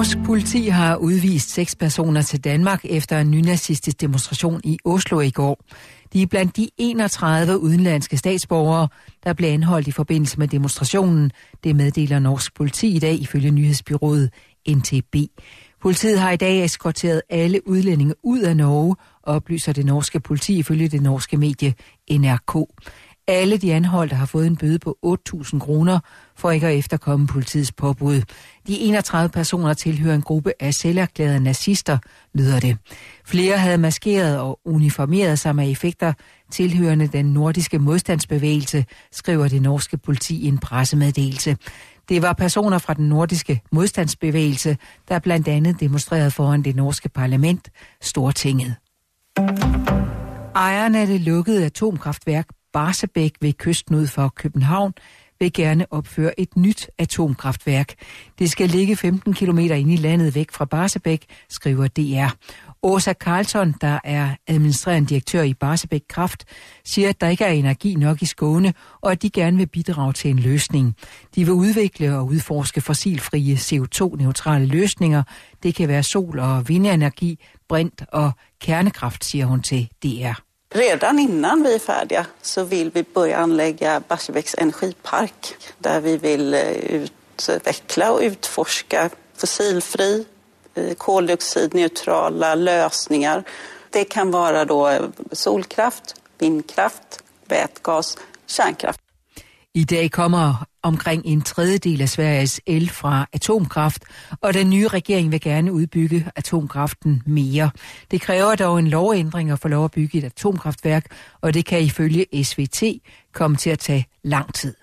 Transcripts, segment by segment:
Norsk politi har udvist 6 personer til Danmark efter en nynazistisk demonstration i Oslo i går. De er blandt de 31 udenlandske statsborgere, der blev anholdt i forbindelse med demonstrationen. Det meddeler norsk politi i dag ifølge nyhedsbyrået NTB. Politiet har i dag eskorteret alle udlændinge ud af Norge, oplyser det norske politi ifølge det norske medie NRK. Alle de anholdte har fået en bøde på 8.000 kroner for ikke at efterkomme politiets påbud. De 31 personer tilhører en gruppe af selverklærede nazister, lyder det. Flere havde maskeret og uniformeret sig med effekter tilhørende den nordiske modstandsbevægelse, skriver det norske politi i en pressemeddelelse. Det var personer fra den nordiske modstandsbevægelse, der blandt andet demonstrerede foran det norske parlament, Stortinget. Ejeren af det lukkede atomkraftværk Barsebäck ved kysten ud for København vil gerne opføre et nyt atomkraftværk. Det skal ligge 15 km ind i landet væk fra Barsebäck, skriver DR. Åsa Karlsson, der er administrerende direktør i Barsebäck Kraft, siger, at der ikke er energi nok i Skåne, og at de gerne vil bidrage til en løsning. De vil udvikle og udforske fossilfrie CO2-neutrale løsninger. Det kan være sol- og vindenergi, brint og kernekraft, siger hun til DR. Redan innan vi är färdiga så vill vi börja anlägga Barsebäcks energipark där vi vill utveckla och utforska fossilfri, koldioxidneutrala lösningar. Det kan vara då solkraft, vindkraft, vätgas, kärnkraft. I dag kommer omkring en tredjedel af Sveriges el fra atomkraft, og den nye regering vil gerne udbygge atomkraften mere. Det kræver dog en lovændring at få lov at bygge et atomkraftværk, og det kan ifølge SVT komme til at tage lang tid.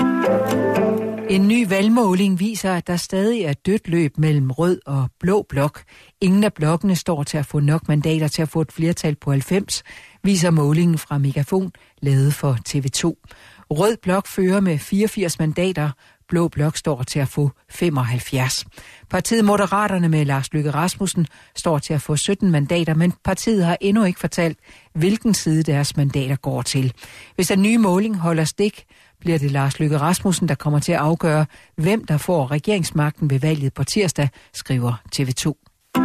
En ny valgmåling viser, at der stadig er dødt løb mellem rød og blå blok. Ingen af blokkene står til at få nok mandater til at få et flertal på 90, viser målingen fra Megafon, lavet for TV2. Rød blok fører med 84 mandater, blå blok står til at få 75. Partiet Moderaterne med Lars Løkke Rasmussen står til at få 17 mandater, men partiet har endnu ikke fortalt, hvilken side deres mandater går til. Hvis den nye måling holder stik, bliver det Lars Løkke Rasmussen, der kommer til at afgøre, hvem der får regeringsmagten ved valget på tirsdag, skriver TV2.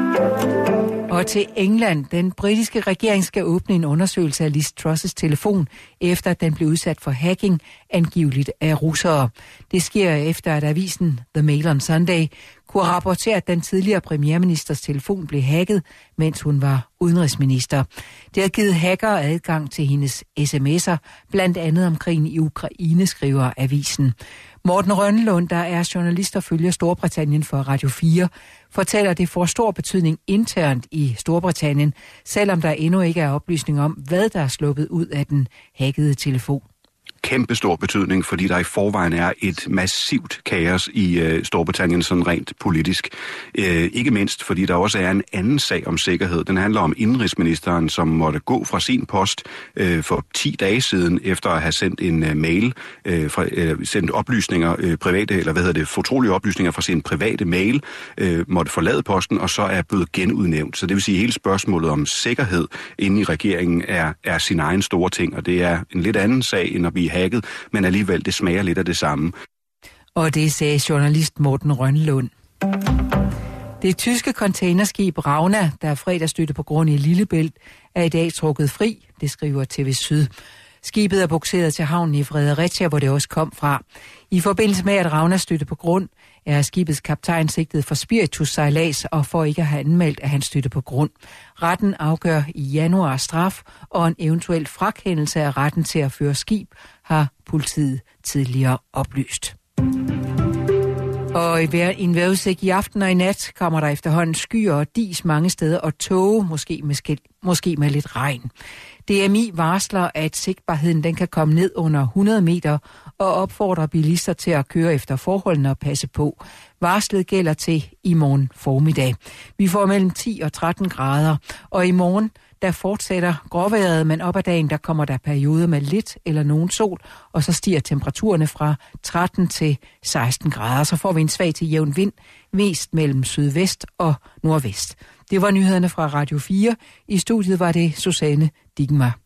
Og til England. Den britiske regering skal åbne en undersøgelse af Liz Truss' telefon, efter at den blev udsat for hacking, angiveligt af russere. Det sker efter, at avisen The Mail on Sunday kunne rapportere, at den tidligere premierministers telefon blev hacket, mens hun var udenrigsminister. Det har givet hackere adgang til hendes sms'er, blandt andet om krigen i Ukraine, skriver avisen. Morten Rønnelund, der er journalist og følger Storbritannien for Radio 4, fortæller, at det får stor betydning internt i Storbritannien, selvom der endnu ikke er oplysning om, hvad der er sluppet ud af den hackede telefon. Kæmpe stor betydning, fordi der i forvejen er et massivt kaos i Storbritannien, sådan rent politisk. Ikke mindst, fordi der også er en anden sag om sikkerhed. Den handler om indenrigsministeren, som måtte gå fra sin post for 10 dage siden, efter at have sendt en mail, sendt oplysninger, fortrolige oplysninger fra sin private mail, måtte forlade posten, og så er blevet genudnævnt. Så det vil sige, at hele spørgsmålet om sikkerhed inde i regeringen er sin egen store ting, og det er en lidt anden sag, end at blive hacket, men alligevel det smager lidt af det samme. Og det sagde journalist Morten Rønnelund. Det tyske containerskib Ragna, der fredag stødte på grund i Lillebælt, er i dag trukket fri, det skriver TV Syd. Skibet er bugseret til havnen i Fredericia, hvor det også kom fra. I forbindelse med, at Ragna stødte på grund, er skibets kaptajn sigtet for spiritussejlads og for ikke at have anmeldt, at han stødte på grund. Retten afgør i januar straf, og en eventuel frakendelse af retten til at føre skib, har politiet tidligere oplyst. Og i en vejrudsigt i aften og i nat kommer der efterhånden skyer og dis mange steder og tåge, måske med lidt regn. DMI varsler, at sigtbarheden den kan komme ned under 100 meter og opfordrer bilister til at køre efter forholdene og passe på. Varslet gælder til i morgen formiddag. Vi får mellem 10 og 13 grader, og i morgen der fortsætter gråvejret, men op ad dagen der kommer der perioder med lidt eller nogen sol, og så stiger temperaturerne fra 13 til 16 grader. Så får vi en svag til jævn vind, mest mellem sydvest og nordvest. Det var nyhederne fra Radio 4. I studiet var det Susanne Digmar.